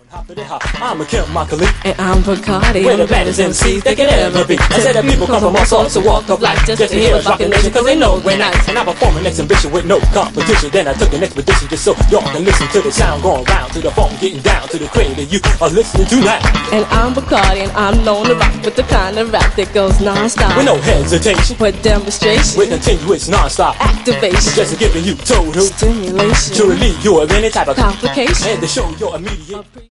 I'm a Kim Macaulay, and I'm Bacardi. we're the baddest MCs they could ever be. I said that people come from all sorts of walk of life just to hear us rockin' nation, cause they know we're nice. And I perform an exhibition with no competition. Then I took an expedition just so y'all can listen to the sound going round, to the phone getting down, to the crane that you are listening to now. And I'm Bacardi, and I'm known to rock with the kind of rap that goes non-stop. With no hesitation, with demonstration, with continuous non-stop activation, just giving you total stimulation to relieve you of any type of complication, and to show your immediate